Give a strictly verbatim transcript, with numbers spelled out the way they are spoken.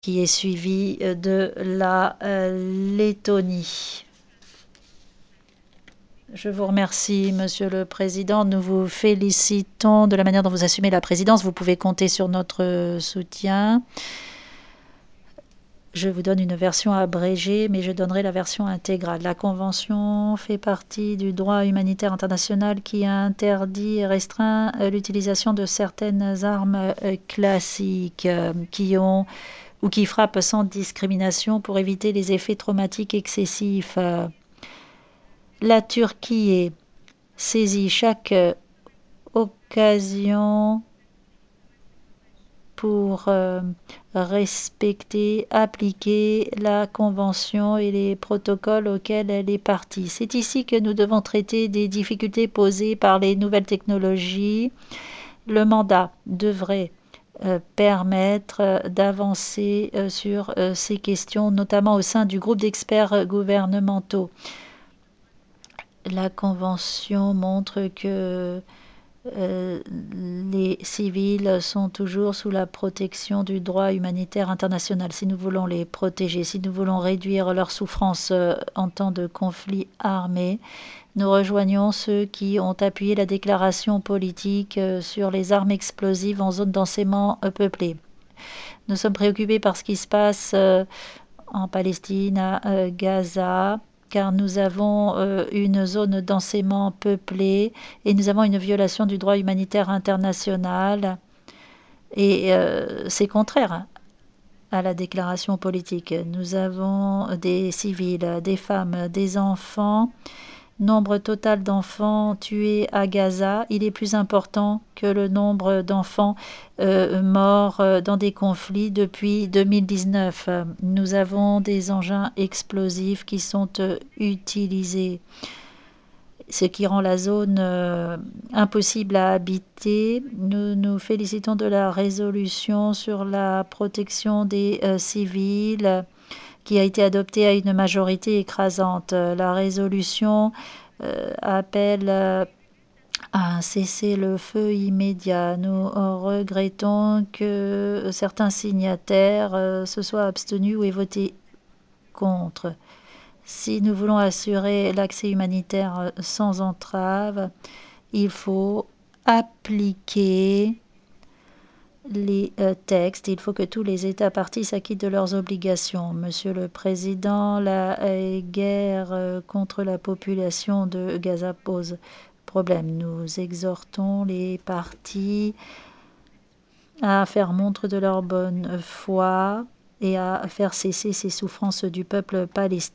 qui est suivi de la euh, Lettonie. Je vous remercie, Monsieur le Président. Nous vous félicitons de la manière dont vous assumez la présidence. Vous pouvez compter sur notre soutien. Je vous donne une version abrégée, mais je donnerai la version intégrale. La Convention fait partie du droit humanitaire international qui interdit et restreint l'utilisation de certaines armes classiques qui ont ou qui frappent sans discrimination pour éviter les effets traumatiques excessifs. La Turquie est saisit chaque occasion pour euh, respecter, appliquer la Convention et les protocoles auxquels elle est partie. C'est ici que nous devons traiter des difficultés posées par les nouvelles technologies. Le mandat devrait euh, permettre euh, d'avancer euh, sur euh, ces questions, notamment au sein du groupe d'experts gouvernementaux. La Convention montre que Euh, les civils sont toujours sous la protection du droit humanitaire international. Si nous voulons les protéger, si nous voulons réduire leur souffrance euh, en temps de conflit armé, nous rejoignons ceux qui ont appuyé la déclaration politique euh, sur les armes explosives en zone densément euh, peuplée. Nous sommes préoccupés par ce qui se passe euh, en Palestine, à euh, Gaza, car nous avons euh, une zone densément peuplée et nous avons une violation du droit humanitaire international. Et euh, c'est contraire à la déclaration politique. Nous avons des civils, des femmes, des enfants. Nombre total d'enfants tués à Gaza, il est plus important que le nombre d'enfants euh, morts euh, dans des conflits depuis deux mille dix-neuf. Nous avons des engins explosifs qui sont euh, utilisés, ce qui rend la zone euh, impossible à habiter. Nous nous félicitons de la résolution sur la protection des euh, civils qui a été adoptée à une majorité écrasante. La résolution euh, appelle euh, à un cessez-le-feu immédiat. Nous euh, regrettons que certains signataires euh, se soient abstenus ou aient voté contre. Si nous voulons assurer l'accès humanitaire euh, sans entrave, il faut appliquer les euh, textes. Il faut que tous les États partis s'acquittent de leurs obligations. Monsieur le Président, la euh, guerre euh, contre la population de Gaza pose problème. Nous exhortons les partis à faire montre de leur bonne foi et à faire cesser ces souffrances du peuple palestinien.